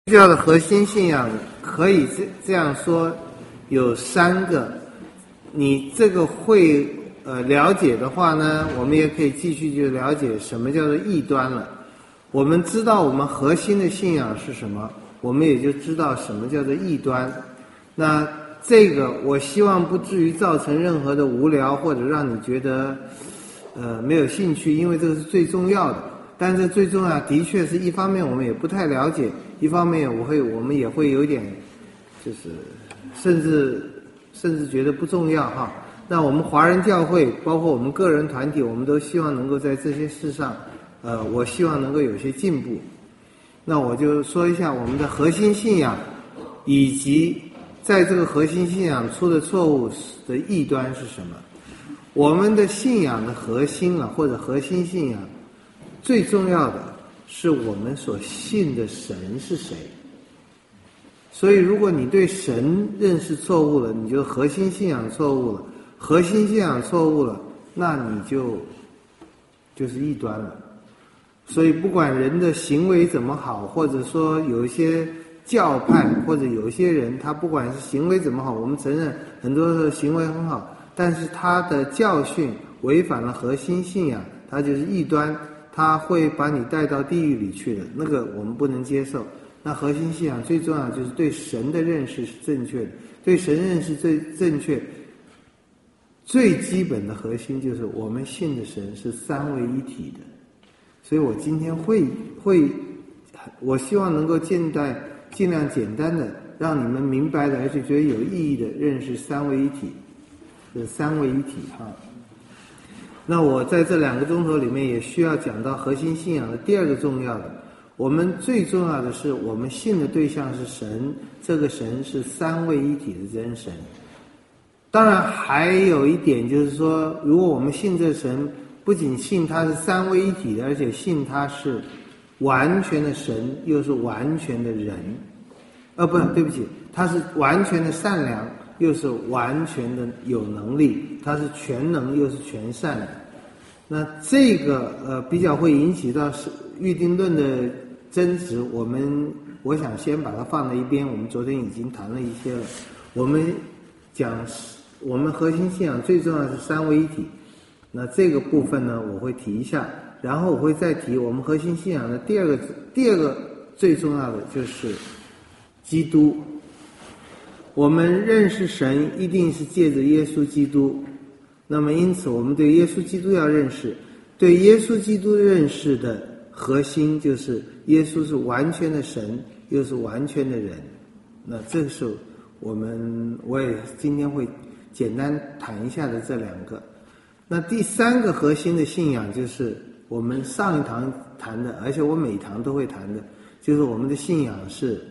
基督教的核心信仰可以这样说，有三个。你这个会了解的话呢，我们也可以继续就了解什么叫做异端了。我们知道我们核心的信仰是什么，我们也就知道什么叫做异端。那这个我希望不至于造成任何的无聊，或者让你觉得没有兴趣，因为这个是最重要的。但是最重要的确是一方面我们也不太了解，一方面我们也会有点就是甚至觉得不重要哈。那我们华人教会包括我们个人团体，我们都希望能够在这些事上我希望能够有些进步。那我就说一下我们的核心信仰，以及在这个核心信仰出的错误的异端是什么。我们的信仰的核心或者核心信仰最重要的是我们所信的神是谁。所以如果你对神认识错误了，你就核心信仰错误了，核心信仰错误了，那你就是异端了。所以不管人的行为怎么好，或者说有一些教派或者有一些人他不管是行为怎么好，我们承认很多的行为很好，但是他的教训违反了核心信仰，他就是异端，他会把你带到地狱里去的，那个我们不能接受。那核心信仰最重要就是对神的认识是正确的，对神认识最正确，最基本的核心就是我们信的神是三位一体的。所以我今天我希望能够尽量简单的让你们明白的，而且觉得有意义的认识三位一体，是三位一体哈。那我在这2个钟头里面也需要讲到核心信仰的第二个重要的，我们最重要的是我们信的对象是神，这个神是三位一体的真神。当然还有一点就是说，如果我们信这神，不仅信他是三位一体的，而且信他是完全的神，又是完全的人。对不起，他是完全的善良，又是完全的有能力，他是全能又是全善的。那这个比较会引起到预定论的争执，我想先把它放在一边，我们昨天已经谈了一些了。我们讲我们核心信仰最重要的是三位一体，那这个部分呢我会提一下，然后我会再提我们核心信仰的第二个最重要的就是基督。我们认识神一定是借着耶稣基督，那么因此我们对耶稣基督要认识，对耶稣基督认识的核心就是耶稣是完全的神又是完全的人。那这是我也今天会简单谈一下的这2个。那第3个核心的信仰就是我们上一堂谈的，而且我每一堂都会谈的，就是我们的信仰是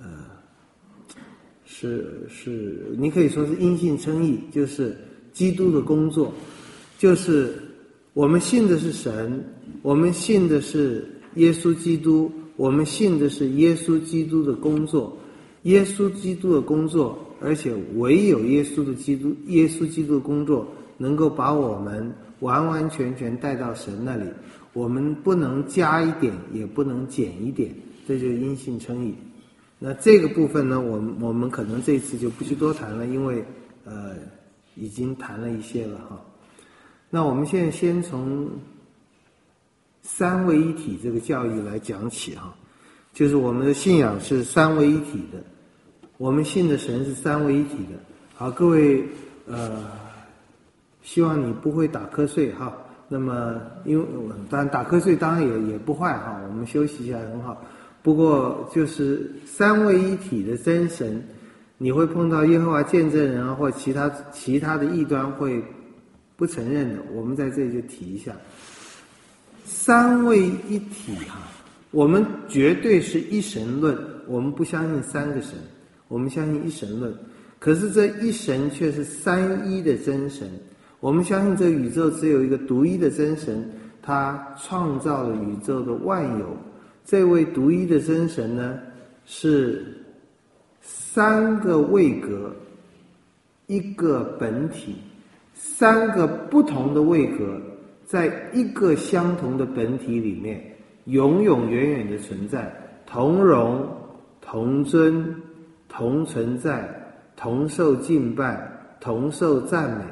你可以说是因信称义，就是基督的工作，就是我们信的是神，我们信的是耶稣基督，我们信的是耶稣基督的工作，耶稣基督的工作，而且唯有耶稣基督的工作能够把我们完完全全带到神那里，我们不能加一点也不能减一点，这就是因信称义。那这个部分呢，我们可能这次就不去多谈了，因为已经谈了一些了哈。那我们现在先从三位一体这个教义来讲起哈，就是我们的信仰是三位一体的，我们信的神是三位一体的。好，各位希望你不会打瞌睡哈。那么因为当然打瞌睡当然也不坏哈，我们休息一下很好。不过就是三位一体的真神，你会碰到耶和华见证人或其他的异端会不承认的，我们在这里就提一下。三位一体我们绝对是一神论，我们不相信3个神，我们相信一神论。可是这一神却是三一的真神，我们相信这个宇宙只有一个独一的真神，他创造了宇宙的万有。这位独一的真神呢，是3个位格1个本体，3个不同的位格在一个相同的本体里面永永远远的存在，同荣同尊、同存在、同受敬拜、同受赞美。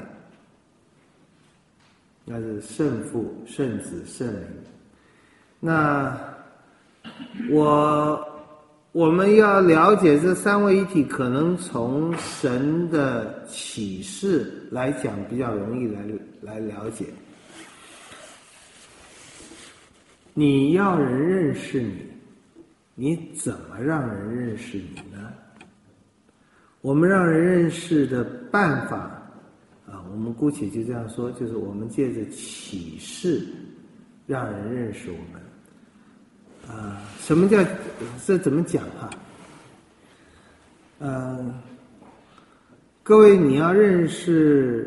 那是圣父、圣子、圣灵。那我们要了解这三位一体，可能从神的启示来讲比较容易来了解。你要人认识你，你怎么让人认识你呢？我们让人认识的办法我们姑且就这样说，就是我们借着启示让人认识我们。什么叫这怎么讲各位你要认识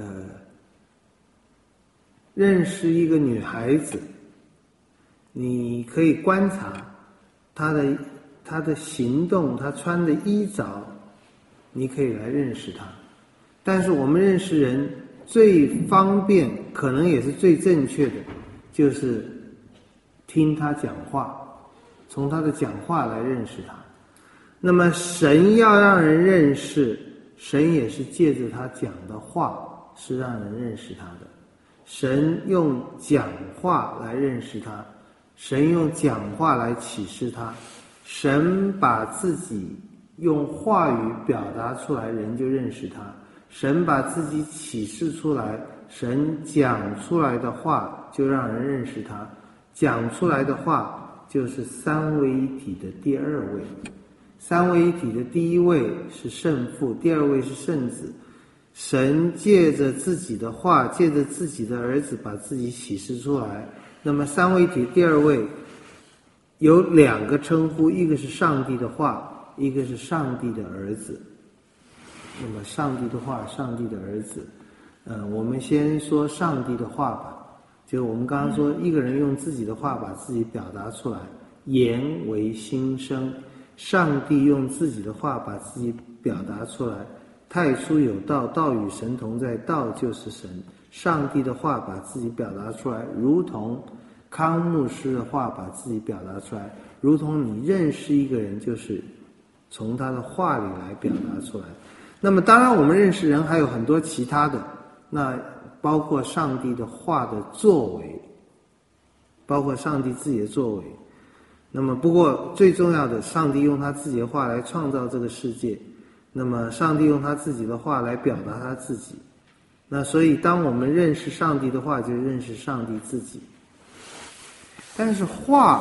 一个女孩子，你可以观察她的行动，她穿的衣着，你可以来认识她。但是我们认识人最方便，可能也是最正确的，就是听他讲话，从他的讲话来认识他。那么神要让人认识，神也是借着他讲的话是让人认识他的。神用讲话来认识他，神用讲话来启示他，神把自己用话语表达出来，人就认识他。神把自己启示出来，神讲出来的话就让人认识他。讲出来的话就是三位一体的第二位。三位一体的第一位是圣父，第二位是圣子。神借着自己的话，借着自己的儿子把自己启示出来。那么三位一体第二位有两个称呼，一个是上帝的话，一个是上帝的儿子。那么上帝的话，上帝的儿子，我们先说上帝的话吧。就我们刚刚说，一个人用自己的话把自己表达出来，言为心声。上帝用自己的话把自己表达出来，太初有道，道与神同在，道就是神。上帝的话把自己表达出来，如同康牧师的话把自己表达出来，如同你认识一个人就是从他的话里来表达出来。那么当然我们认识人还有很多其他的，那包括上帝的话的作为，包括上帝自己的作为。那么不过最重要的，上帝用他自己的话来创造这个世界，那么上帝用他自己的话来表达他自己。那所以当我们认识上帝的话，就认识上帝自己。但是话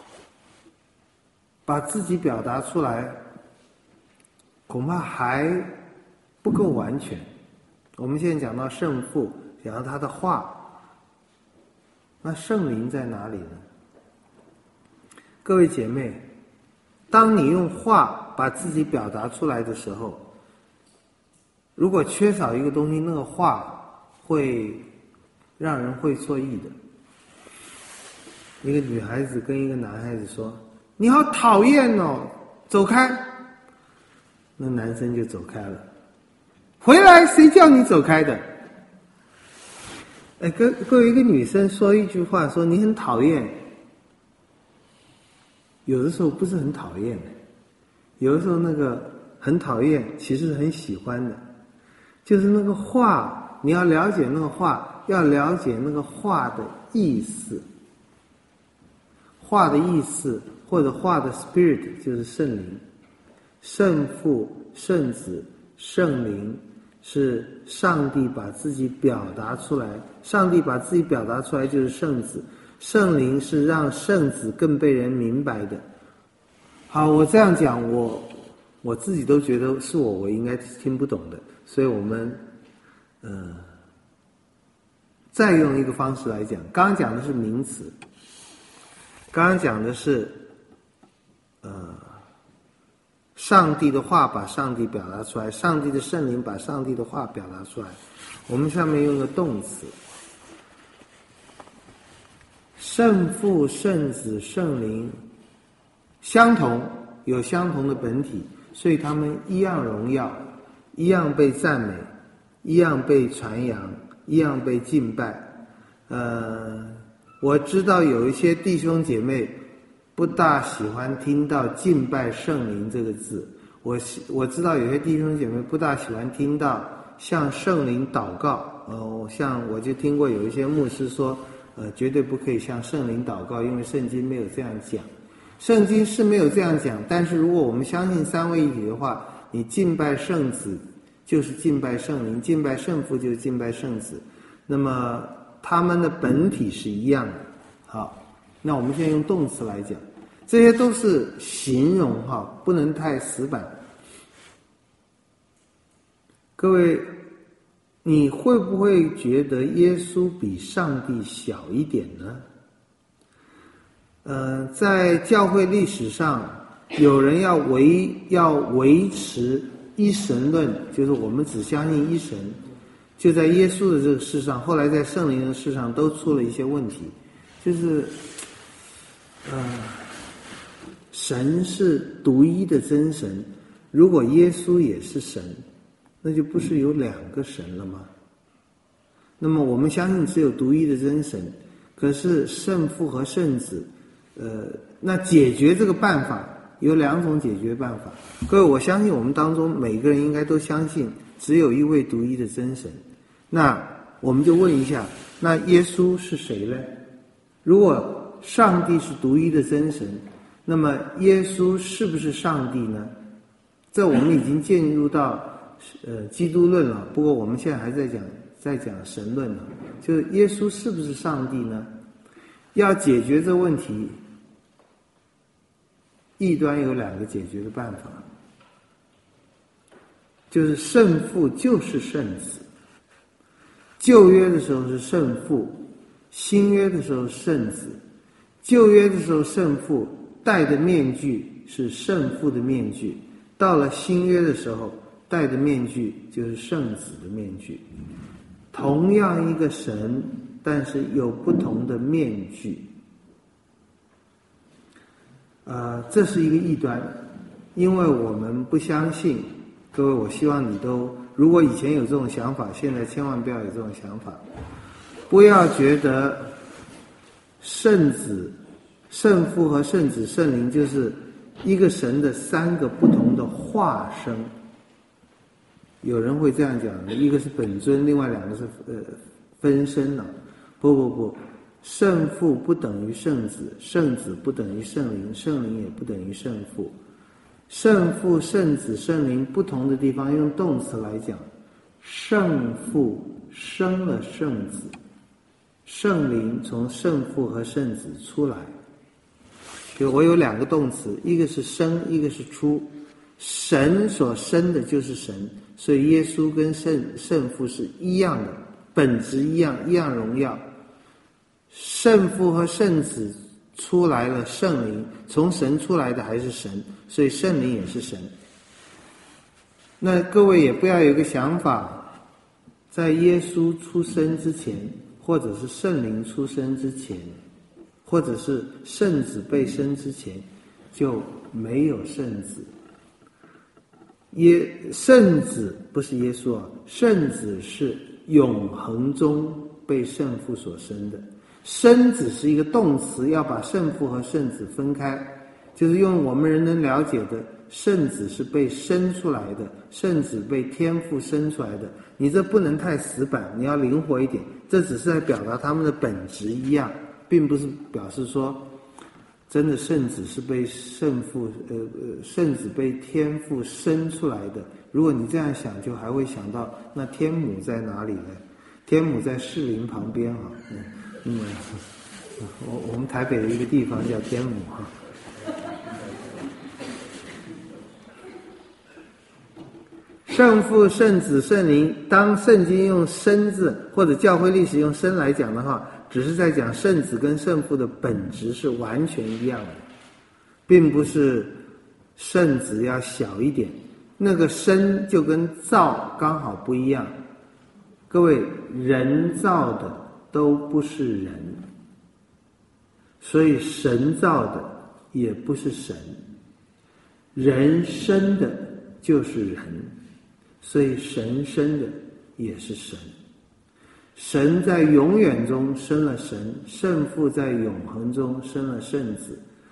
把自己表达出来恐怕还不够完全。我们现在讲到圣父，讲到他的话，那圣灵在哪里呢？各位姐妹，当你用话把自己表达出来的时候，如果缺少一个东西，那个话会让人会错意的。一个女孩子跟一个男孩子说：“你好讨厌哦，走开。”那男生就走开了。回来，谁叫你走开的？各位，一个女生说一句话，说你很讨厌，有的时候不是很讨厌的，有的时候那个很讨厌其实是很喜欢的。就是那个话，你要了解那个话，要了解那个话的意思。话的意思或者话的 spirit 就是圣灵。圣父、圣子、圣灵是上帝把自己表达出来，上帝把自己表达出来就是圣子，圣灵是让圣子更被人明白的。好，我这样讲，我自己都觉得是我应该听不懂的，所以我们再用一个方式来讲，刚刚讲的是名词，刚刚讲的是上帝的话把上帝表达出来，上帝的圣灵把上帝的话表达出来。我们下面用个动词，圣父、圣子、圣灵相同，有相同的本体，所以他们一样荣耀，一样被赞美，一样被传扬，一样被敬拜。我知道有一些弟兄姐妹不大喜欢听到敬拜圣灵这个字。我知道有些弟兄姐妹不大喜欢听到向圣灵祷告。像我就听过有一些牧师说，绝对不可以向圣灵祷告，因为圣经没有这样讲。圣经是没有这样讲，但是如果我们相信三位一体的话，你敬拜圣子就是敬拜圣灵，敬拜圣父就是敬拜圣子，那么他们的本体是一样的。好，那我们现在用动词来讲，这些都是形容不能太死板。各位，你会不会觉得耶稣比上帝小一点呢？在教会历史上，有人要维持一神论，就是我们只相信一神，就在耶稣的这个事上，后来在圣灵的事上都出了一些问题，就是神是独一的真神，如果耶稣也是神，那就不是有两个神了吗？那么我们相信只有独一的真神，可是圣父和圣子，那解决这个办法有两种解决办法。各位，我相信我们当中每个人应该都相信只有一位独一的真神。那我们就问一下，那耶稣是谁呢？如果上帝是独一的真神，那么耶稣是不是上帝呢？这我们已经进入到基督论了，不过我们现在还在讲神论了，就是耶稣是不是上帝呢？要解决这问题，异端有两个解决的办法，就是圣父就是圣子，旧约的时候是圣父，新约的时候圣子。旧约的时候圣父戴的面具是圣父的面具，到了新约的时候戴的面具就是圣子的面具。同样一个神，但是有不同的面具。这是一个异端，因为我们不相信。各位，我希望你都，如果以前有这种想法，现在千万不要有这种想法。不要觉得圣子、圣父和圣子、圣灵就是一个神的三个不同的化身。有人会这样讲，一个是本尊，另外两个是分身了。不，圣父不等于圣子，圣子不等于圣灵，圣灵也不等于圣父。圣父、圣子、圣灵不同的地方，用动词来讲，圣父生了圣子，圣灵从圣父和圣子出来。就我有两个动词，一个是生，一个是出。神所生的就是神，所以耶稣跟圣父是一样的，本质一样，一样荣耀。圣父和圣子出来了圣灵，从神出来的还是神，所以圣灵也是神。那各位也不要有一个想法，在耶稣出生之前，或者是圣灵出生之前，或者是圣子被生之前，就没有圣子。圣子不是耶稣圣子是永恒中被圣父所生的。生子是一个动词，要把圣父和圣子分开，就是用我们人能了解的，圣子是被生出来的，圣子被天父生出来的。你这不能太死板，你要灵活一点，这只是在表达他们的本质一样，并不是表示说真的圣子是被圣子被天父生出来的。如果你这样想，就还会想到那天母在哪里呢？天母在士林旁边我们台北的一个地方叫天母圣父、圣子、圣灵，当圣经用生字或者教会历史用生来讲的话，只是在讲圣子跟圣父的本质是完全一样的，并不是圣子要小一点，那个生就跟造刚好不一样。各位，人造的都不是人，所以神造的也不是神，人生的就是人，所以神生的也是神。神在永远中生了神，圣父在永恒中生了圣子。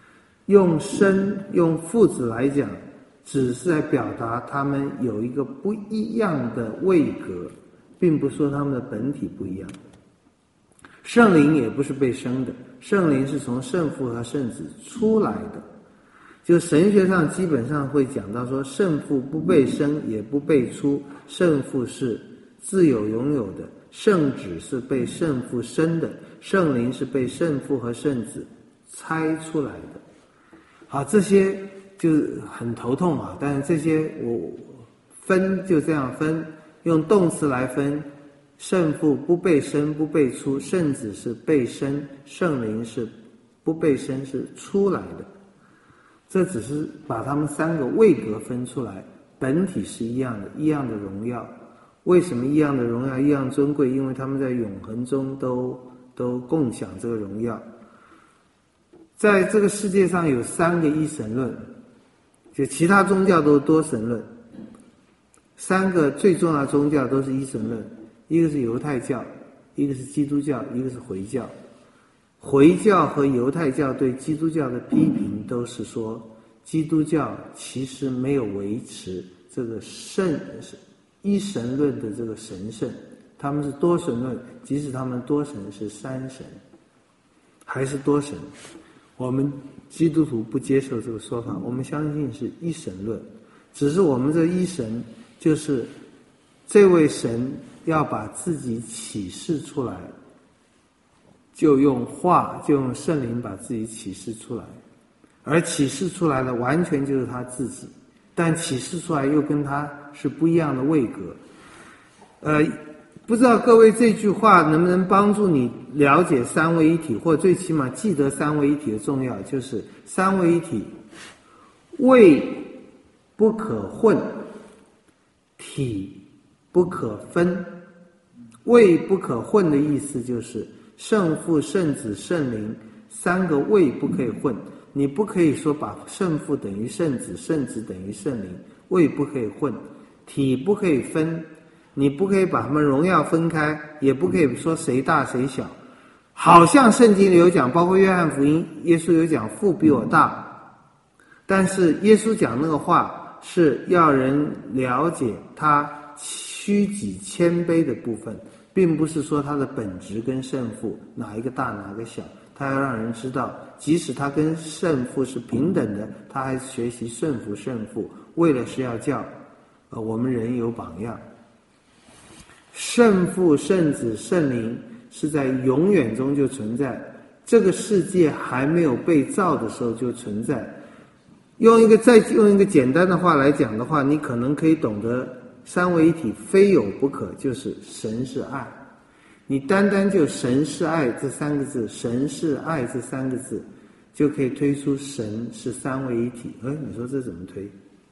用生用父子来讲，只是在表达他们有一个不一样的位格，并不说他们的本体不一样。圣灵也不是被生的，圣灵是从圣父和圣子出来的。就神学上基本上会讲到说，圣父不被生也不被出，圣父是自有拥有的，圣子是被圣父生的，圣灵是被圣父和圣子猜出来的。好，这些就是很头痛啊，但是这些我分就这样分，用动词来分，圣父不被生不被出，圣子是被生，圣灵是不被生是出来的。这只是把他们三个位格分出来，本体是一样的，一样的荣耀。为什么一样的荣耀，一样尊贵？因为他们在永恒中都共享这个荣耀。在这个世界上有三个一神论，就其他宗教都是多神论，三个最重要的宗教都是一神论，一个是犹太教，一个是基督教，一个是回教。回教和犹太教对基督教的批评都是说，基督教其实没有维持这个一神论的这个神圣，他们是多神论，即使他们多神是三神，还是多神。我们基督徒不接受这个说法，我们相信是一神论，只是我们这一神就是这位神要把自己启示出来，就用话，就用圣灵把自己启示出来，而启示出来的完全就是他自己，但启示出来又跟他是不一样的位格。不知道各位这句话能不能帮助你了解三位一体，或最起码记得三位一体的重要，就是三位一体位不可混，体不可分。位不可混的意思就是圣父、圣子、圣灵三个位不可以混，你不可以说把圣父等于圣子，圣子等于圣灵，位不可以混，体不可以分，你不可以把他们荣耀分开，也不可以说谁大谁小。好像圣经里有讲，包括约翰福音，耶稣有讲父比我大，但是耶稣讲那个话是要人了解他虚己谦卑的部分，并不是说他的本质跟圣父哪一个大哪个小，他要让人知道即使他跟圣父是平等的，他还学习顺服圣父，为了是要叫我们人有榜样。圣父、圣子、圣灵是在永远中就存在，这个世界还没有被造的时候就存在。再用一个简单的话来讲的话，你可能可以懂得三位一体非有不可，就是神是爱。你单单就神是爱这三个字，神是爱这三个字，就可以推出神是三位一体。你说这怎么推？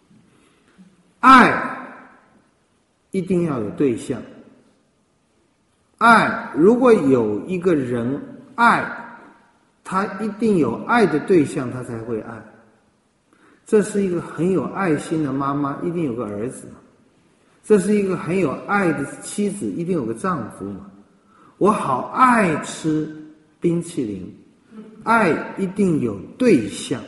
爱一定要有对象，爱如果有一个人爱，他一定有爱的对象，他才会爱。这是一个很有爱心的妈妈，一定有个儿子；这是一个很有爱的妻子，一定有个丈夫嘛。我好爱吃冰淇淋，爱一定有对象。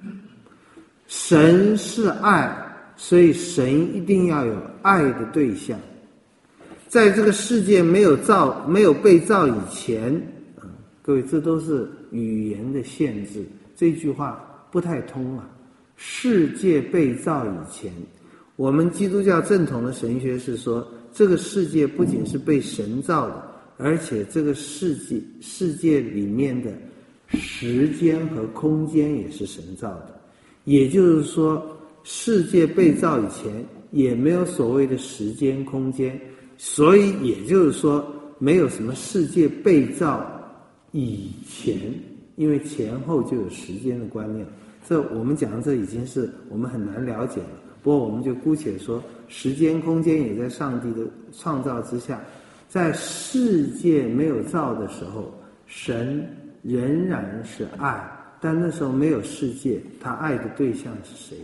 神是爱，所以神一定要有爱的对象。在这个世界没有被造以前，各位，这都是语言的限制，这句话不太通啊。世界被造以前，我们基督教正统的神学是说，这个世界不仅是被神造的，而且这个世界里面的时间和空间也是神造的。也就是说，世界被造以前也没有所谓的时间空间，所以也就是说没有什么世界被造以前，因为前后就有时间的观念。这我们讲的这已经是我们很难了解了，不过我们就姑且说时间空间也在上帝的创造之下。在世界没有造的时候，神仍然是爱，但那时候没有世界，他爱的对象是谁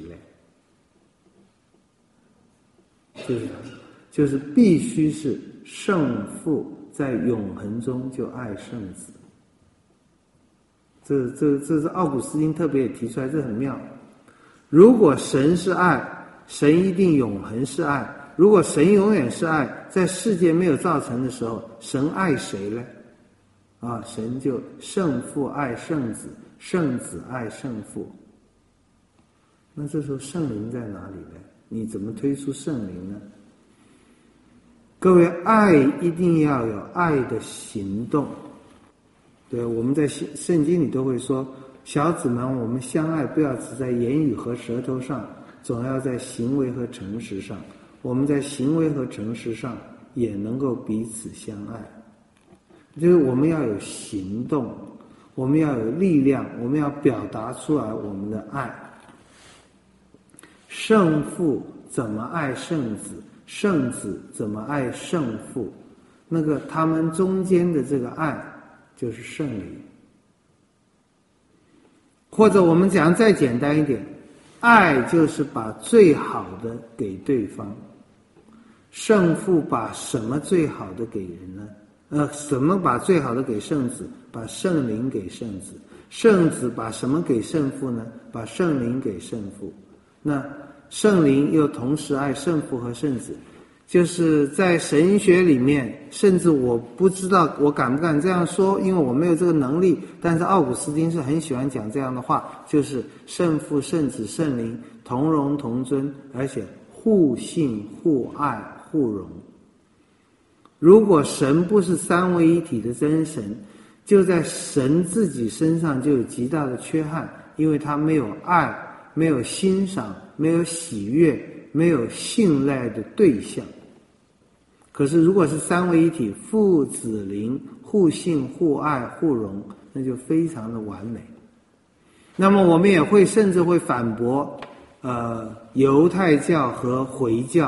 嘞？就是必须是圣父在永恒中就爱圣子。 这是奥古斯丁特别也提出来，这很妙。如果神是爱，神一定永恒是爱。如果神永远是爱，在世界没有造成的时候，神爱谁呢？神就圣父爱圣子，圣子爱圣父。那这时候圣灵在哪里呢？你怎么推出圣灵呢？各位，爱一定要有爱的行动。对，我们在圣经里都会说，小子们，我们相爱不要只在言语和舌头上，总要在行为和诚实上。我们在行为和诚实上也能够彼此相爱。就是我们要有行动，我们要有力量，我们要表达出来我们的爱。圣父怎么爱圣子，圣子怎么爱圣父，那个他们中间的这个爱就是圣灵。或者我们讲再简单一点，爱就是把最好的给对方。圣父把什么最好的给人呢？什么把最好的给圣子？把圣灵给圣子。圣子把什么给圣父呢？把圣灵给圣父。那圣灵又同时爱圣父和圣子。就是在神学里面，甚至我不知道我敢不敢这样说，因为我没有这个能力，但是奥古斯丁是很喜欢讲这样的话，就是圣父圣子圣灵同荣同尊，而且互信互爱互荣。如果神不是三位一体的真神，就在神自己身上就有极大的缺憾，因为他没有爱，没有欣赏，没有喜悦，没有信赖的对象。可是如果是三位一体，父子灵互信互爱互荣，那就非常的完美。那么我们也会甚至会反驳犹太教和回教。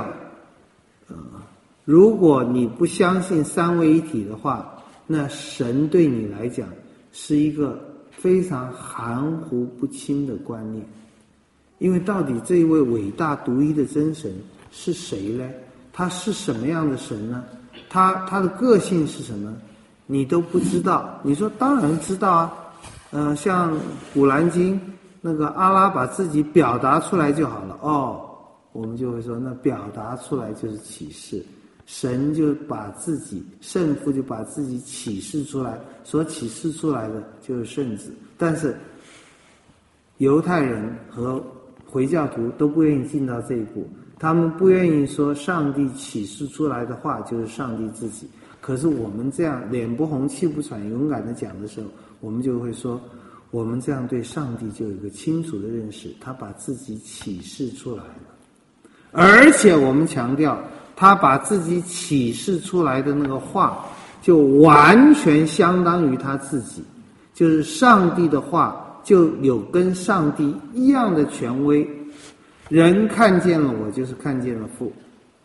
如果你不相信三位一体的话，那神对你来讲是一个非常含糊不清的观念。因为到底这一位伟大独一的真神是谁呢？他是什么样的神呢？他的个性是什么？你都不知道。你说当然知道啊，像古兰经那个阿拉把自己表达出来就好了。我们就会说那表达出来就是启示。神就把自己，圣父就把自己启示出来，所启示出来的就是圣子。但是犹太人和回教徒都不愿意进到这一步，他们不愿意说上帝启示出来的话就是上帝自己。可是我们这样脸不红气不喘勇敢的讲的时候，我们就会说，我们这样对上帝就有一个清楚的认识，他把自己启示出来了。而且我们强调，他把自己启示出来的那个话就完全相当于他自己，就是上帝的话就有跟上帝一样的权威。人看见了我，就是看见了父。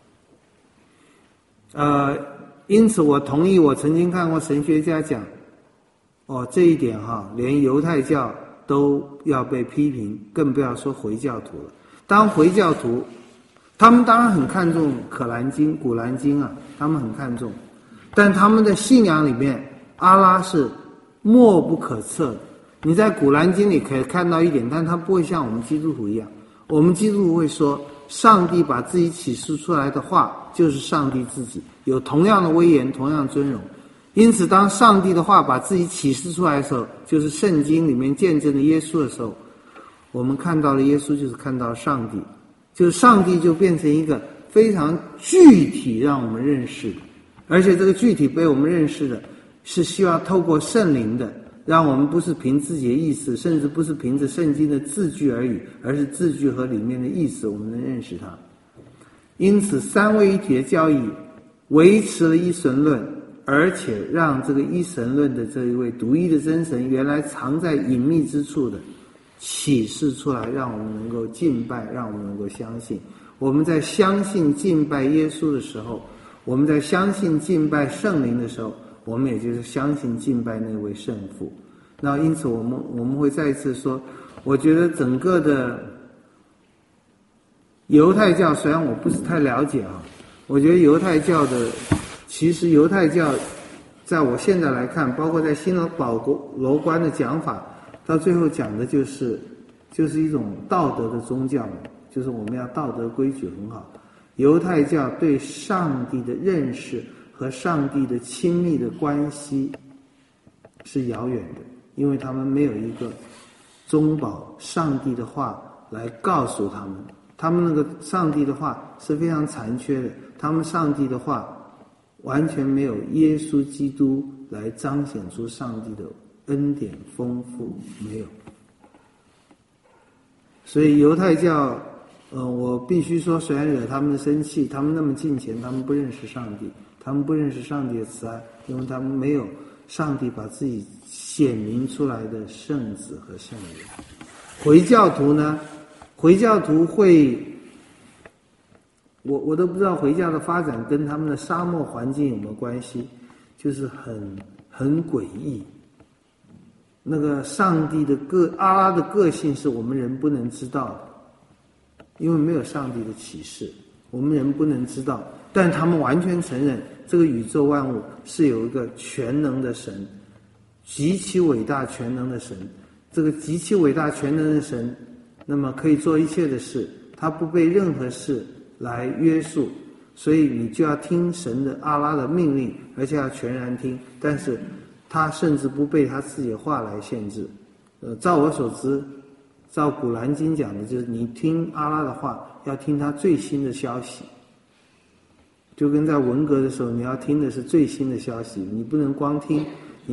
因此我同意，我曾经看过神学家讲，这一点连犹太教都要被批评，更不要说回教徒了。当回教徒，他们当然很看重可兰经、古兰经啊，他们很看重，但他们的信仰里面，阿拉是默不可测的。你在古兰经里可以看到一点，但它不会像我们基督徒一样。我们基督徒会说，上帝把自己启示出来的话，就是上帝自己，有同样的威严，同样尊荣。因此，当上帝的话把自己启示出来的时候，就是圣经里面见证的耶稣的时候，我们看到了耶稣，就是看到上帝。就是上帝就变成一个非常具体让我们认识的，而且这个具体被我们认识的是希望透过圣灵的，让我们不是凭自己的意思，甚至不是凭着圣经的字句而已，而是字句和里面的意思我们能认识它。因此三位一体的教义维持了一神论，而且让这个一神论的这一位独一的真神原来藏在隐秘之处的启示出来，让我们能够敬拜，让我们能够相信。我们在相信敬拜耶稣的时候，我们在相信敬拜圣灵的时候，我们也就是相信敬拜那位圣父。那因此我们会再一次说，我觉得整个的犹太教，虽然我不是太了解我觉得犹太教其实犹太教在我现在来看，包括在新罗保罗观的讲法， 到最后讲的就是一种道德的宗教，就是我们要道德规矩很好。犹太教对上帝的认识和上帝的亲密的关系是遥远的，因为他们没有一个中保上帝的话来告诉他们，他们那个上帝的话是非常残缺的，他们上帝的话完全没有耶稣基督来彰显出上帝的恩典丰富，没有。所以犹太教我必须说，虽然惹他们的生气，他们那么敬虔，他们不认识上帝，他们不认识上帝的慈爱，因为他们没有上帝把自己显明出来的圣子和圣人。回教徒呢，回教徒会，我都不知道回教的发展跟他们的沙漠环境有没有关系，就是很诡异。那个上帝的阿拉的个性是我们人不能知道的，因为没有上帝的启示，我们人不能知道。但他们完全承认这个宇宙万物是有一个全能的神，极其伟大全能的神。这个极其伟大全能的神，那么可以做一切的事，他不被任何事来约束，所以你就要听神的阿拉的命令，而且要全然听。但是他甚至不被他自己的话来限制。照我所知，照古兰经讲的，就是你听阿拉的话，要听他最新的消息。就跟在文革的时候，你要听的是最新的消息，你不能光听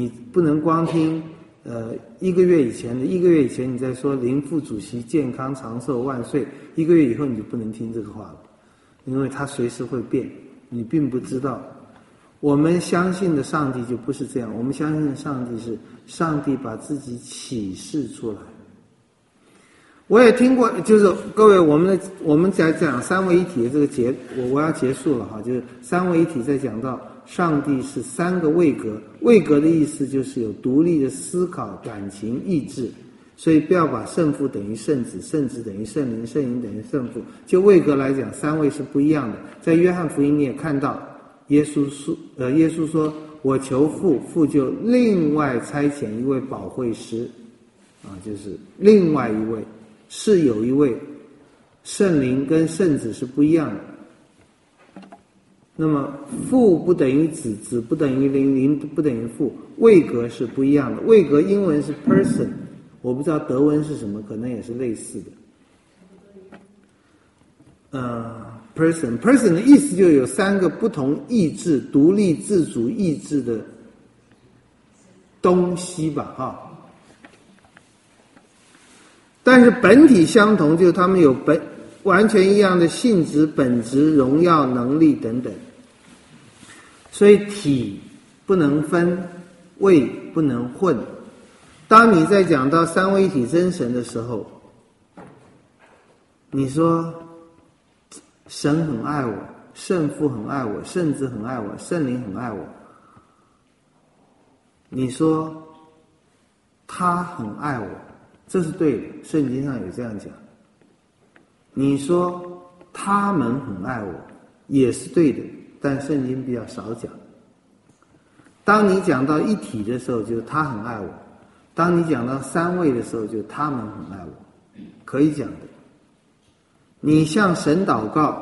1个月以前的，1个月以前你在说林副主席健康长寿万岁，1个月以后你就不能听这个话了，因为他随时会变，你并不知道。我们相信的上帝就不是这样，我们相信的上帝是上帝把自己启示出来。我也听过，就是各位，我们在讲三位一体的这个我要结束了哈，就是三位一体在讲到上帝是3个位格，位格的意思就是有独立的思考、感情、意志，所以不要把圣父等于圣子，圣子等于圣灵，圣灵等于圣父。就位格来讲，3位是不一样的。在约翰福音你也看到，耶稣说：“我求父，父就另外差遣一位保惠师，就是另外一位，是有一位，圣灵跟圣子是不一样的。那么父不等于子，子不等于灵，灵不等于父，位格是不一样的。位格英文是 person， 我不知道德文是什么，可能也是类似的。person 的意思就有3个不同意志、独立自主意志的东西吧，哈。但是本体相同，就是他们有完全一样的性质、本质、荣耀、能力等等。所以体不能分，位不能混。当你在讲到三位一体真神的时候，你说神很爱我，圣父很爱我，圣子很爱我，圣灵很爱我。你说他很爱我，这是对的，圣经上有这样讲。你说他们很爱我，也是对的，但圣经比较少讲。当你讲到一体的时候，就是他很爱我；当你讲到三位的时候，就是他们很爱我，可以讲的。你向神祷告，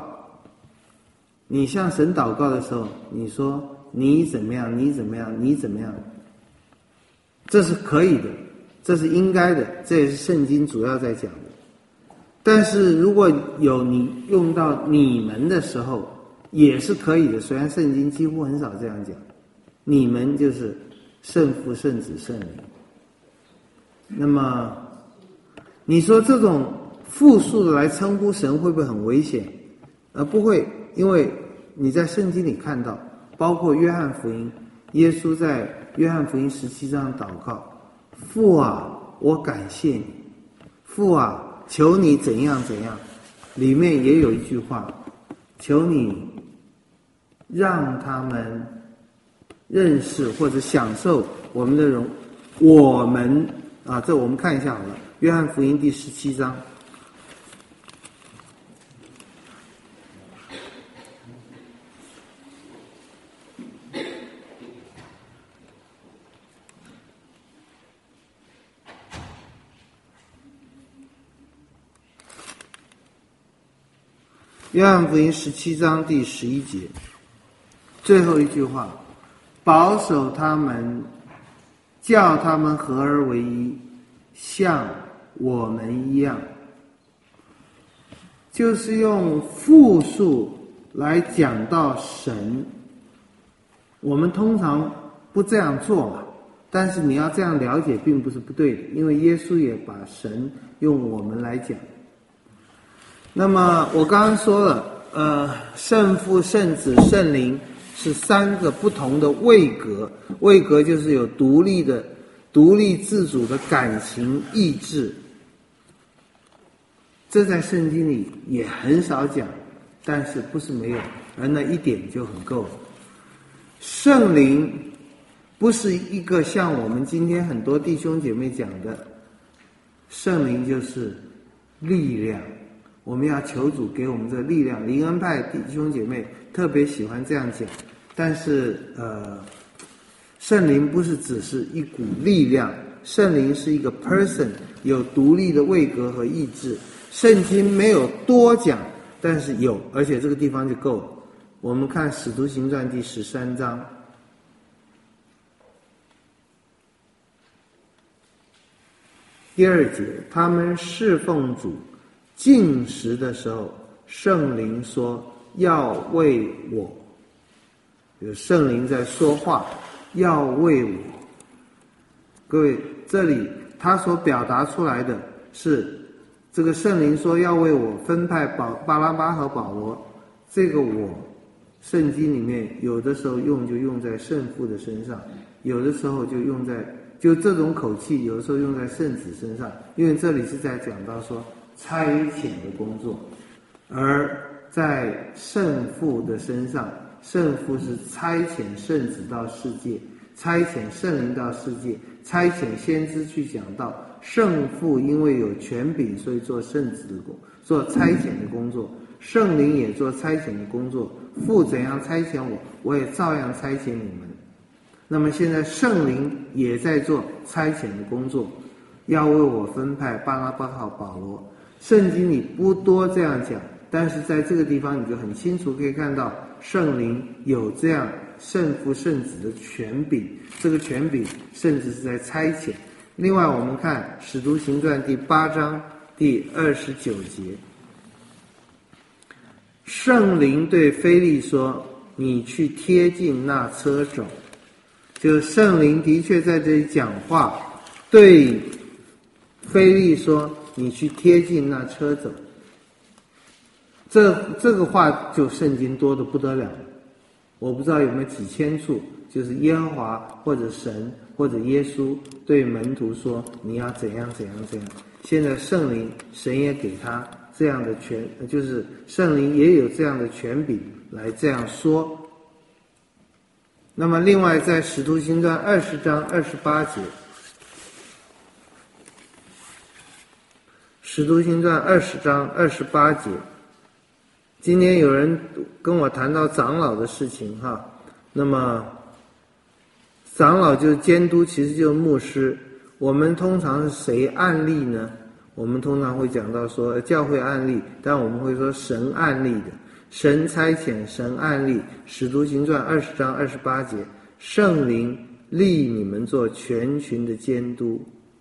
的时候，你说你怎么样，你怎么样，你怎么样，这是可以的，这是应该的，这也是圣经主要在讲的。但是如果有你用到你们的时候，也是可以的，虽然圣经几乎很少这样讲。你们就是圣父、圣子、圣灵。那么你说这种复数的来称呼神会不会很危险？不会，因为你在圣经里看到，包括约翰福音，耶稣在约翰福音17章祷告：父啊，我感谢你；父啊，求你怎样怎样。里面也有一句话：求你让他们认识或者享受我们的这我们看一下好了，约翰福音第17章。 约翰福音17章第11节，最后一句话，保守他们，叫他们合而为一，像我们一样。就是用复数来讲到神。我们通常不这样做嘛，但是你要这样了解并不是不对的，因为耶稣也把神用我们来讲。那么我刚刚说了，圣父、圣子、圣灵是三个不同的位格，位格就是有独立自主的感情意志。这在圣经里也很少讲，但是不是没有，而那一点就很够了。圣灵不是一个像我们今天很多弟兄姐妹讲的，圣灵就是力量，我们要求主给我们这个力量。灵恩派弟兄姐妹特别喜欢这样讲，但是圣灵不是只是一股力量，圣灵是一个 person， 有独立的位格和意志。圣经没有多讲，但是有，而且这个地方就够了。我们看《使徒行传》第13章第2节，他们侍奉主禁食的时候，圣灵说要为我，有圣灵在说话，要为我。各位，这里他所表达出来的是这个圣灵说要为我分派巴拉巴和保罗，这个我圣经里面有的时候就用在圣父的身上，有的时候就用在就这种口气，有的时候用在圣子身上，因为这里是在讲到说差遣的工作，而在圣父的身上，圣父是差遣圣子到世界，差遣圣灵到世界，差遣先知去讲道。圣父因为有权柄，所以做圣子的做差遣的工作，圣灵也做差遣的工作。父怎样差遣我，我也照样差遣你们。那么现在圣灵也在做差遣的工作，要为我分派巴拉巴和保罗。圣经里不多这样讲，但是在这个地方你就很清楚可以看到圣灵有这样圣父圣子的权柄，这个权柄甚至是在差遣。另外我们看使徒行传第8章第29节，圣灵对腓利说，你去贴近那车走。就圣灵的确在这里讲话，对腓利说，你去贴近那车走。这个话就圣经多得不得了，我不知道有没有几千处，就是耶和华或者神或者耶稣对门徒说你要怎样怎样怎样。现在圣灵神也给他这样的就是圣灵也有这样的权柄来这样说。那么另外在使徒行传20章28节，使徒行传20章28节，今天有人跟我谈到长老的事情哈，那么长老就是监督，其实就是牧师。我们通常是谁案例呢？我们通常会讲到说教会案例，但我们会说神案例的，神差遣神案例。使徒行传20章28节，圣灵立你们做全群的监督，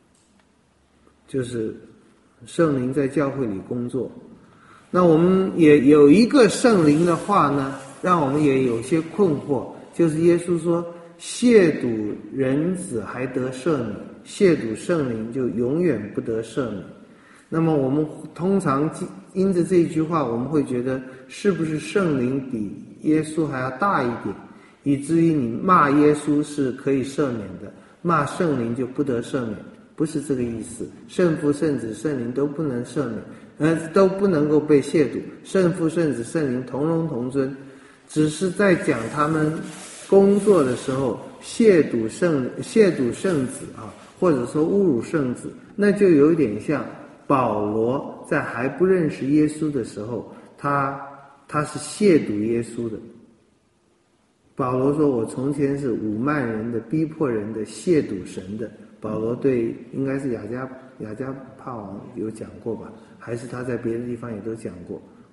就是圣灵在教会里工作。那我们也有一个圣灵的话呢，让我们也有些困惑，就是耶稣说亵渎人子还得赦免，亵渎圣灵就永远不得赦免。那么我们通常因着这一句话，我们会觉得是不是圣灵比耶稣还要大一点，以至于你骂耶稣是可以赦免的，骂圣灵就不得赦免？不是这个意思。圣父圣子圣灵都不能赦免，都不能够被亵渎，圣父圣子圣灵同荣同尊，只是在讲他们工作的时候亵渎圣子啊，或者说侮辱圣子，那就有点像保罗在还不认识耶稣的时候，他是亵渎耶稣的。保罗说我从前是侮慢人的，逼迫人的，亵渎神的。保罗对应该是雅加帕王有讲过吧，还是他在别的地方也都讲过。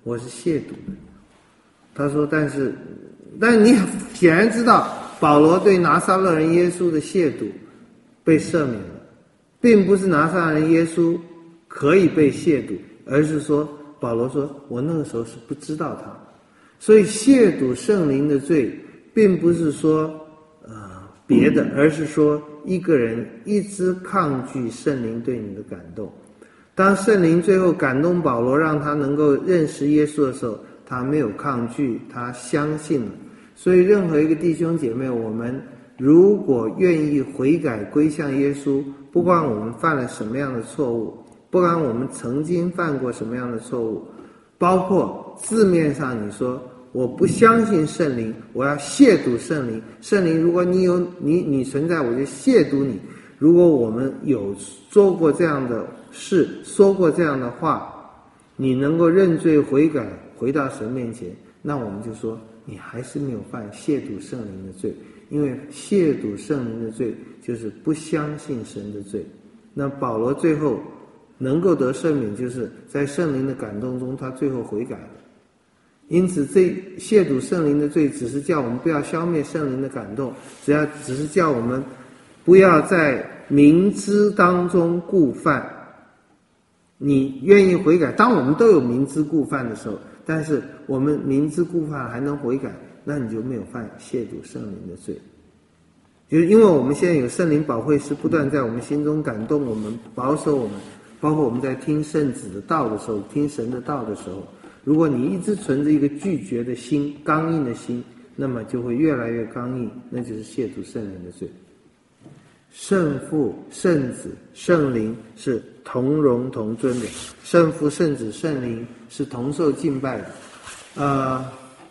我是亵渎的。他说，但你显然知道，保罗对拿撒勒人耶稣的亵渎被赦免了，并不是拿撒勒人耶稣可以被亵渎，而是说保罗说我那个时候是不知道他。所以亵渎圣灵的罪并不是说别的，而是说一个人一直抗拒圣灵对你的感动。当圣灵最后感动保罗，让他能够认识耶稣的时候，他没有抗拒，他相信了。所以任何一个弟兄姐妹，我们如果愿意悔改归向耶稣，不管我们犯了什么样的错误，不管我们曾经犯过什么样的错误，包括字面上你说我不相信圣灵，我要亵渎圣灵，圣灵如果你存在，我就亵渎你。如果我们有做过这样的事，说过这样的话，你能够认罪悔改回到神面前，那我们就说你还是没有犯亵渎圣灵的罪，因为亵渎圣灵的罪就是不相信神的罪。那保罗最后能够得赦免，就是在圣灵的感动中他最后悔改了。因此这亵渎圣灵的罪只是叫我们不要消灭圣灵的感动，只是叫我们不要在明知当中故犯。你愿意悔改，当我们都有明知故犯的时候，但是我们明知故犯还能悔改，那你就没有犯亵渎圣灵的罪。就是因为我们现在有圣灵保惠师不断在我们心中感动我们，保守我们，包括我们在听圣子的道的时候，听神的道的时候，如果你一直存着一个拒绝的心，刚硬的心，那么就会越来越刚硬，那就是亵渎圣灵的罪。圣父、圣子、圣灵是同荣同尊的，圣父、圣子、圣灵是同受敬拜的。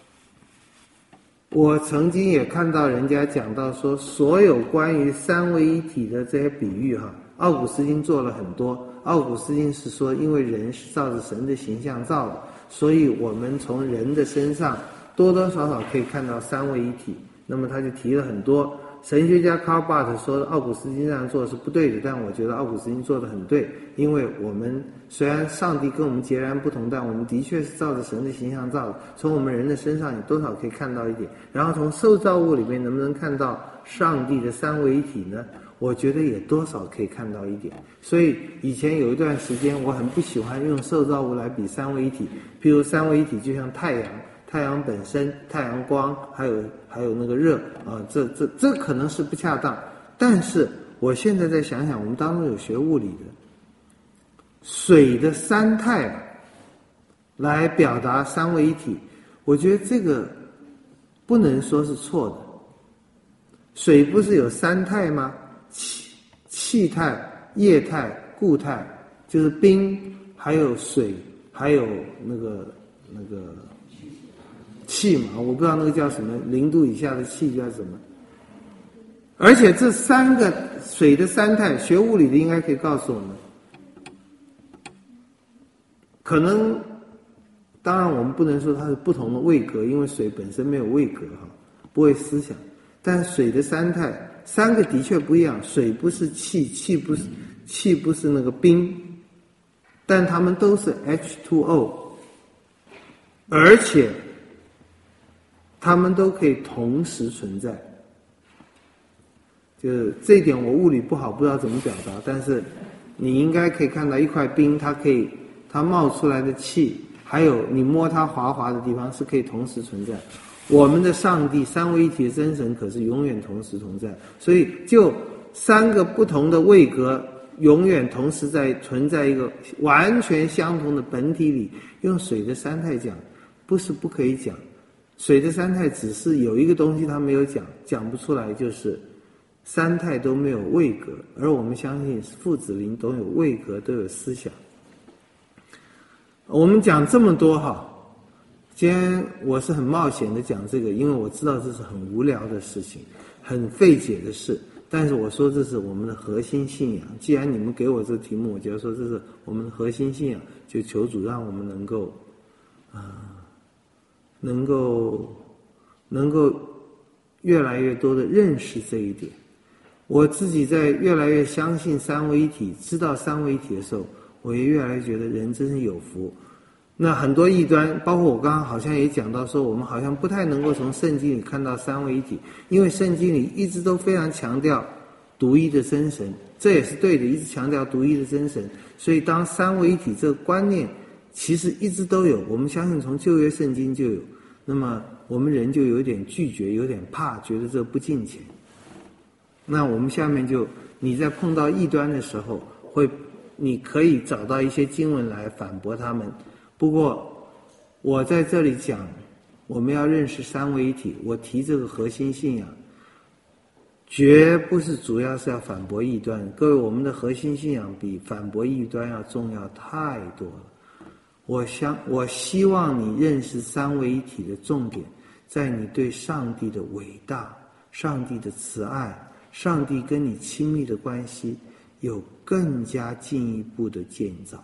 我曾经也看到人家讲到说，所有关于三位一体的这些比喻奥古斯丁做了很多。奥古斯丁是说，因为人是照着神的形象造的，所以我们从人的身上多多少少可以看到三位一体。那么他就提了很多。神学家卡尔巴特说奥古斯丁这样做是不对的，但我觉得奥古斯丁做得很对，因为我们虽然上帝跟我们截然不同，但我们的确是照着神的形象造的，从我们人的身上有多少可以看到一点，然后从受造物里面能不能看到上帝的三位一体呢？我觉得也多少可以看到一点。所以以前有一段时间我很不喜欢用受造物来比三位一体，譬如三位一体就像太阳本身、太阳光，还有那个热这可能是不恰当。但是我现在在想想，我们当中有学物理的，水的三态来表达三位一体，我觉得这个不能说是错的。水不是有三态吗？气态、液态、固态，就是冰，还有水，还有那个气嘛，我不知道那个叫什么，0度以下的气叫什么。而且这三个水的三态，学物理的应该可以告诉我们。可能，当然我们不能说它是不同的位格，因为水本身没有位格不会思想。但水的三态，三个的确不一样，水不是气，气不是那个冰，但它们都是 H2O， 而且它们都可以同时存在。就是这一点我物理不好，不知道怎么表达，但是你应该可以看到一块冰，它冒出来的气，还有你摸它滑滑的地方是可以同时存在。我们的上帝三位一体的真神可是永远同时同在，所以就三个不同的位格永远同时存在一个完全相同的本体里。用水的三态讲，不是不可以讲，水的三态只是有一个东西它没有讲不出来，就是三态都没有位格，而我们相信父子灵都有位格，都有思想。我们讲这么多今天我是很冒险的讲这个，因为我知道这是很无聊的事情，很费解的事，但是我说这是我们的核心信仰。既然你们给我这个题目，我就说这是我们的核心信仰，就求主让我们能够越来越多的认识这一点。我自己在越来越相信三位一体，知道三位一体的时候，我也越来越觉得人真是有福。 那很多异端，包括我刚刚好像也讲到说，我们好像不太能够从圣经里看到三位一体，因为圣经里一直都非常强调独一的真神，这也是对的，一直强调独一的真神。所以当三位一体这个观念其实一直都有，我们相信从旧约圣经就有，那么我们人就有点拒绝，有点怕，觉得这不敬虔。那我们下面就，你在碰到异端的时候，你可以找到一些经文来反驳他们。不过我在这里讲，我们要认识三位一体，我提这个核心信仰，绝不是主要是要反驳异端。各位，我们的核心信仰比反驳异端要重要太多了。我希望你认识三位一体的重点，在你对上帝的伟大、上帝的慈爱、上帝跟你亲密的关系有更加进一步的建造。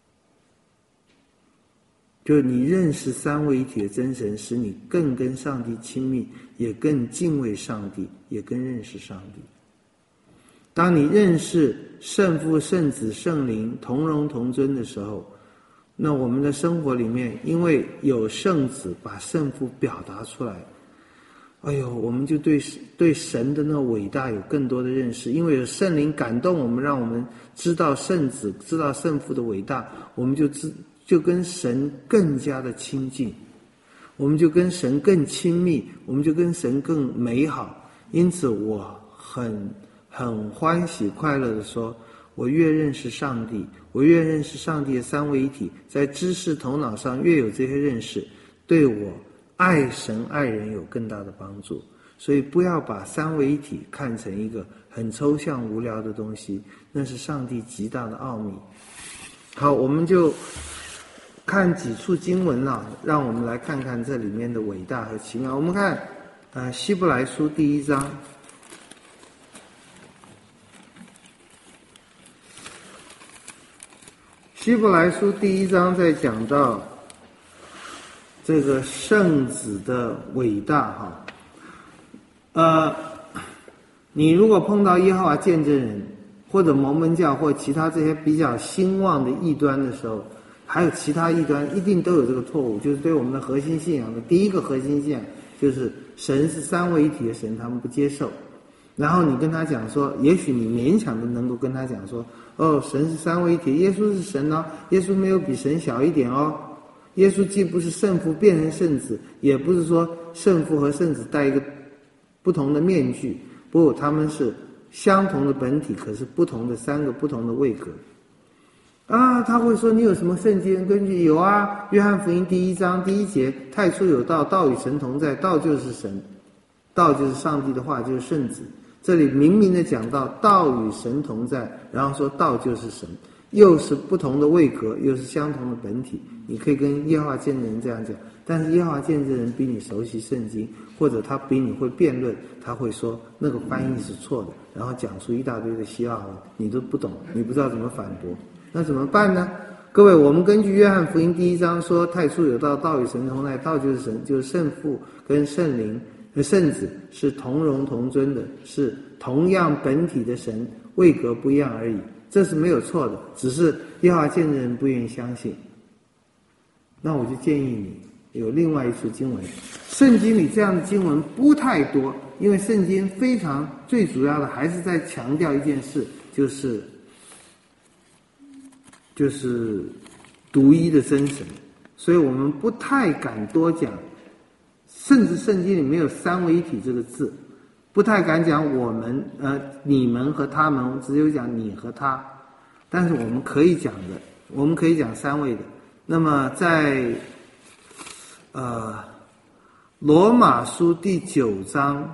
就是你认识三位一体的真神，使你更跟上帝亲密，也更敬畏上帝，也更认识上帝。当你认识圣父、圣子、圣灵同荣同尊的时候，那我们的生活里面，因为有圣子把圣父表达出来，哎呦，我们就对神的那个伟大有更多的认识。因为有圣灵感动我们，让我们知道圣子、知道圣父的伟大，我们就跟神更加的亲近，我们就跟神更亲密，我们就跟神更美好。因此我很欢喜快乐的说，我越认识上帝，我越认识上帝的三位一体，在知识头脑上越有这些认识，对我爱神爱人有更大的帮助。所以不要把三位一体看成一个很抽象无聊的东西，那是上帝极大的奥秘。好，我们就看几处经文啊，让我们来看看这里面的伟大和奇妙。我们看希伯来书第1章。希伯来书第1章在讲到这个圣子的伟大你如果碰到耶和华见证人或者摩门教或其他这些比较兴旺的异端的时候，还有其他异端一定都有这个错误，就是对我们的核心信仰的第一个核心信仰就是神是三位一体的神，他们不接受。然后你跟他讲说，也许你勉强的能够跟他讲说，神是三位一体，耶稣是神哦，耶稣没有比神小一点哦，耶稣既不是圣父变成圣子，也不是说圣父和圣子戴一个不同的面具，不，他们是相同的本体，可是不同的三个不同的位格他会说你有什么圣经根据？有啊，约翰福音第1章第1节，太初有道，道与神同在，道就是神，道就是上帝的话，就是圣子。这里明明的讲到道与神同在，然后说道就是神，又是不同的位格，又是相同的本体。你可以跟耶和华见证人这样讲，但是耶和华见证人比你熟悉圣经，或者他比你会辩论，他会说那个翻译是错的，然后讲出一大堆的希腊文，你都不懂，你不知道怎么反驳，那怎么办呢？各位，我们根据约翰福音第1章说，太初有道，道与神同在，道就是神，就是圣父跟圣灵圣子是同荣同尊的，是同样本体的神，位格不一样而已，这是没有错的，只是耶和华见证人不愿意相信。那我就建议你有另外一处经文，圣经里这样的经文不太多，因为圣经非常最主要的还是在强调一件事，就是独一的真神，所以我们不太敢多讲，甚至圣经里没有三位一体这个字，不太敢讲我们你们和他们，只有讲你和他。但是我们可以讲的，我们可以讲三位的。那么在罗马书第9章，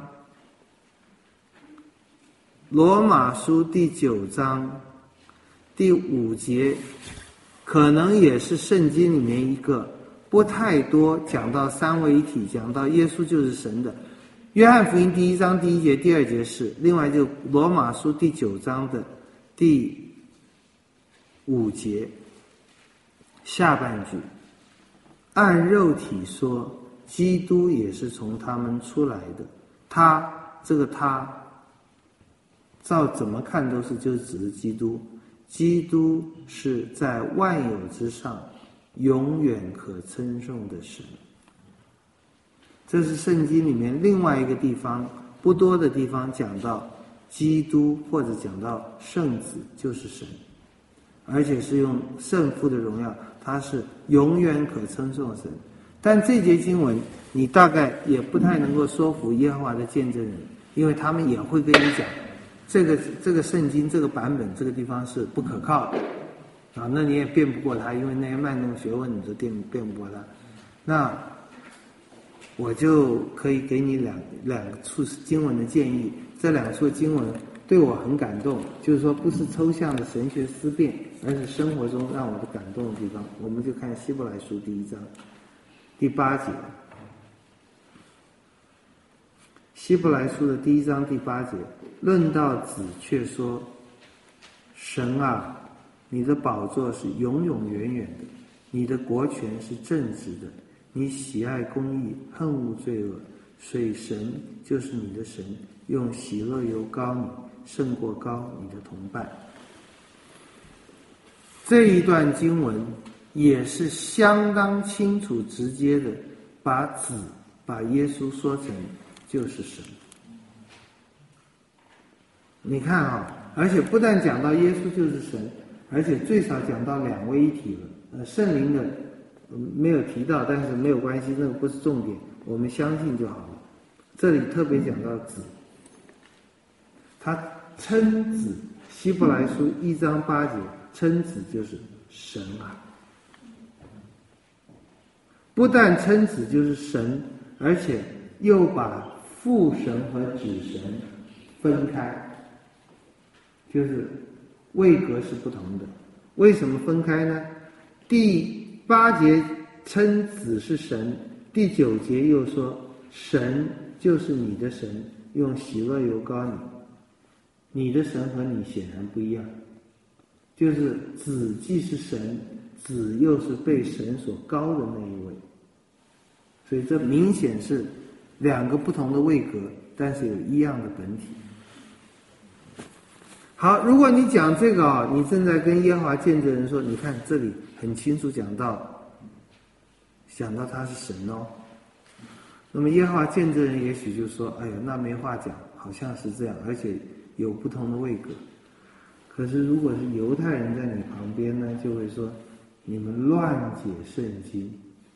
罗马书第9章第5节，可能也是圣经里面一个不太多讲到三位一体，讲到耶稣就是神的。约翰福音第1章第1节、第2节是，另外就罗马书第9章的第5节下半句，按肉体说，基督也是从他们出来的。他这个他，照怎么看都是就是指的基督。基督是在万有之上， 永远可称颂的神。这是圣经里面另外一个地方，不多的地方讲到基督或者讲到圣子就是神，而且是用圣父的荣耀，他是永远可称颂的神。但这节经文你大概也不太能够说服耶和华的见证人，因为他们也会跟你讲这个圣经这个版本这个地方是不可靠的啊，那你也辩不过他，因为那些卖弄学问你都辩不过他。那我就可以给你两处经文的建议，这两处经文对我很感动，就是说不是抽象的神学思辨，而是生活中让我的感动的地方。我们就看希伯来书第1章第8节，希伯来书的第1章第8节，论到子却说，神啊，你的宝座是永永远远的，你的国权是正直的，你喜爱公义，恨恶罪恶，所以神就是你的神，用喜乐油膏你，胜过膏你的同伴。这一段经文也是相当清楚直接的把耶稣说成就是神。你看啊，而且不但讲到耶稣就是神，而且最少讲到两位一体了。圣灵的没有提到，但是没有关系，那个不是重点，我们相信就好了。这里特别讲到子，他称子，希伯来书1章8节，称子就是神啊。不但称子就是神，而且又把父神和子神分开，就是位格是不同的。为什么分开呢？第8节称子是神，第9节又说神就是你的神，用喜乐油膏你。你的神和你显然不一样，就是子既是神，子又是被神所膏的那一位，所以这明显是两个不同的位格，但是有一样的本体。好，如果你讲这个啊，你正在跟耶和华见证人说，你看这里很清楚讲到他是神哦。那么耶和华见证人也许就说，哎呀，那没话讲，好像是这样，而且有不同的位格。可是如果是犹太人在你旁边呢，就会说你们乱解圣经。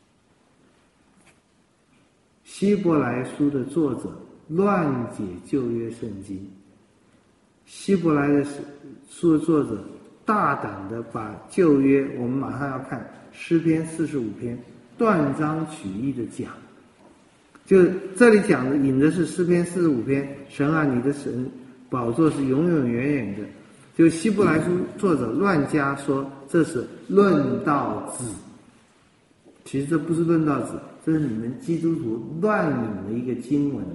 希伯来书的作者乱解旧约圣经，希伯来的书的作者大胆的把旧约，我们马上要看诗篇45篇断章取义的讲，就这里讲的引的是诗篇45篇，神啊，你的神宝座是永永远远的。就希伯来书作者乱加说这是论到子，其实这不是论到子，这是你们基督徒乱引的一个经文。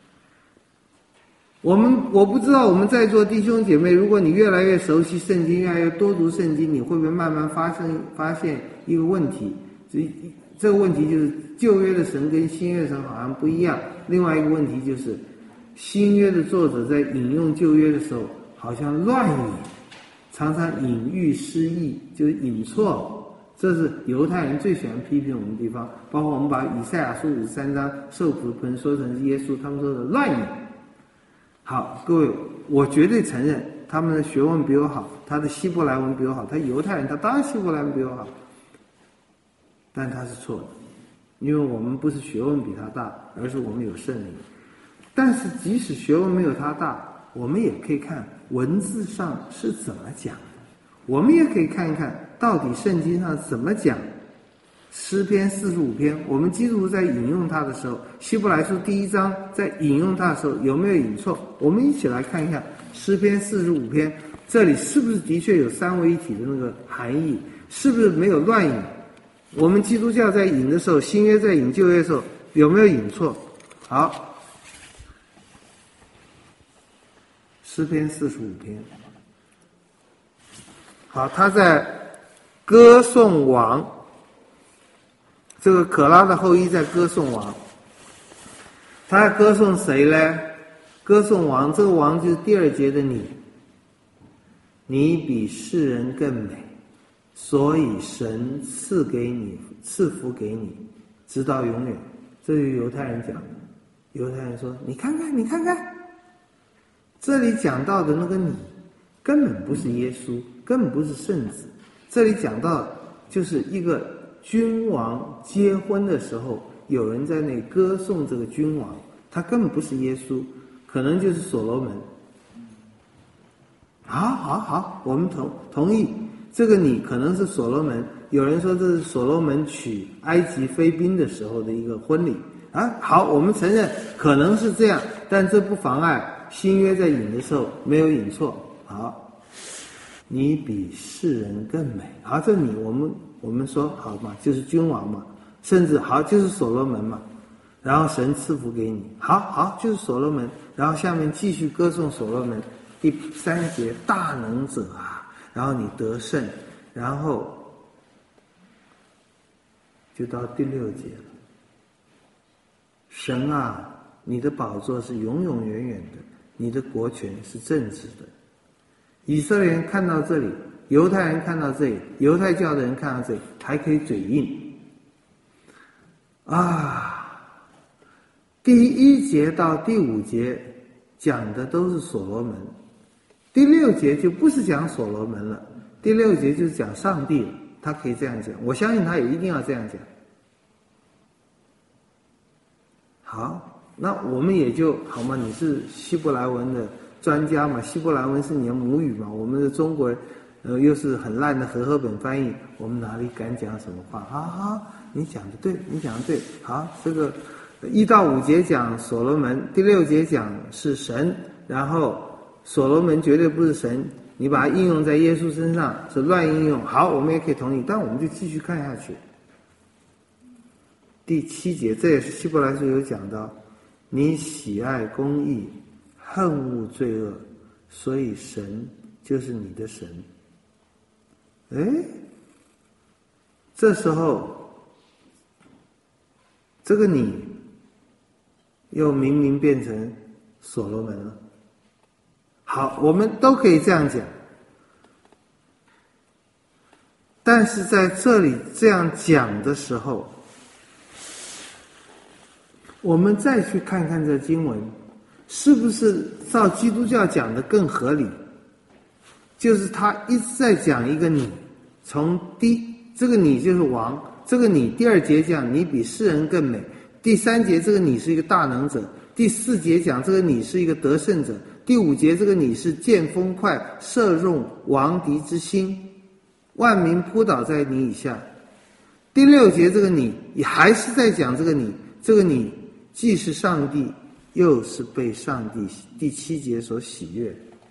我不知道我们在座弟兄姐妹，如果你越来越熟悉圣经，越来越多读圣经，你会不会慢慢发现一个问题？这个问题就是旧约的神跟新约的神好像不一样。另外一个问题就是新约的作者在引用旧约的时候好像乱引，常常引喻失义，就是引错。这是犹太人最喜欢批评我们的地方，包括我们把以赛亚书53章受苦的盆说成是耶稣，他们说的乱引。好，各位，我绝对承认他们的学问比我好，他的希伯来文比我好，他犹太人他当然希伯来文比我好，但他是错的，因为我们不是学问比他大，而是我们有圣灵。但是即使学问没有他大，我们也可以看文字上是怎么讲的，我们也可以看一看到底圣经上怎么讲。诗篇45篇，我们基督徒在引用它的时候，希伯来书第1章在引用它的时候有没有引错？我们一起来看一下诗篇45篇，这里是不是的确有三位一体的那个含义？是不是没有乱引？我们基督教在引的时候，新约在引旧约的时候有没有引错？好，诗篇45篇，好，他在歌颂王。这个可拉的后裔在歌颂王，他在歌颂谁呢？歌颂王，这个王就是第2节的你比世人更美， 所以神赐福给你，直到永远。这是犹太人讲的。犹太人说：“你看看，你看看，这里讲到的那个你，根本不是耶稣，根本不是圣子。这里讲到就是一个君王结婚的时候，有人在那歌颂这个君王，他根本不是耶稣，可能就是所罗门。”好，我们同意，这个你可能是所罗门。有人说这是所罗门娶埃及妃嫔的时候的一个婚礼啊。好，我们承认可能是这样，但这不妨碍新约在引的时候没有引错。好，你比世人更美。好，这你我们说好嘛，就是君王嘛，甚至好就是所罗门嘛。然后神赐福给你，好就是所罗门。然后下面继续歌颂所罗门。第3节，大能者啊，然后你得胜，然后就到第6节了。神啊，你的宝座是永永远远的，你的国权是正直的。以色列人看到这里，犹太人看到这里，犹太教的人看到这里，还可以嘴硬啊。第1节到第5节讲的都是所罗门，第6节就不是讲所罗门了，第6节就是讲上帝了。他可以这样讲，我相信他也一定要这样讲。好，那我们也就好嘛，你是希伯来文的专家嘛，希伯来文是你的母语嘛，我们的中国人又是很烂的和合本翻译，我们哪里敢讲什么话？好，你讲的对，你讲的对。好，这个1到5节讲所罗门，第6节讲是神，然后所罗门绝对不是神，你把它应用在耶稣身上是乱应用。好，我们也可以同意，但我们就继续看下去。第7节，这也是希伯来书有讲到，你喜爱公义，恨恶罪恶，所以神就是你的神。这时候这个你又明明变成所罗门了。好，我们都可以这样讲，但是在这里这样讲的时候，我们再去看看这经文，是不是照基督教讲的更合理？就是他一直在讲一个你，从这个你就是王，这个你第2节讲你比世人更美，第3节这个你是一个大能者，第4节讲这个你是一个得胜者，第5节这个你是剑锋快，射中王敌之心，万民扑倒在你以下。第6节这个你也还是在讲这个你既是上帝，又是被上帝第7节所喜悦。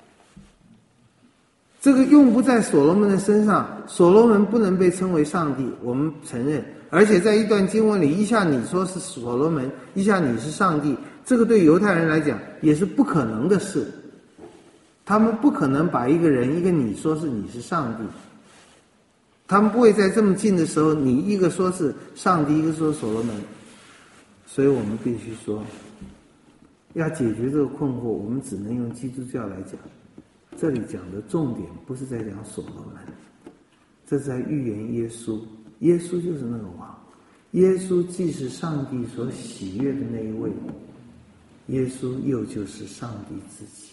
这个用不在所罗门的身上，所罗门不能被称为上帝，我们承认。而且在一段经文里，一下你说是所罗门，一下你是上帝，这个对犹太人来讲也是不可能的事。他们不可能把一个人一个你说是你是上帝，他们不会在这么近的时候，你一个说是上帝，一个说所罗门。所以我们必须说，要解决这个困惑，我们只能用基督教来讲。这里讲的重点不是在讲所罗门，这是在预言耶稣。耶稣就是那个王，耶稣既是上帝所喜悦的那一位，耶稣又就是上帝自己。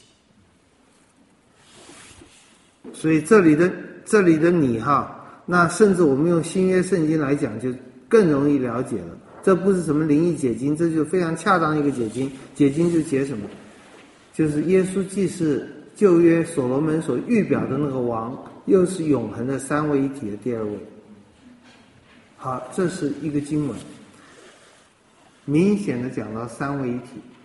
所以这里的你那甚至我们用新约圣经来讲，就更容易了解了。这不是什么灵异解经，这就非常恰当一个解经。解经就解什么？就是耶稣既是旧约所罗门所预表的那个王，又是永恒的3位一体的第2位。好，这是一个经文，明显的讲到3位一体。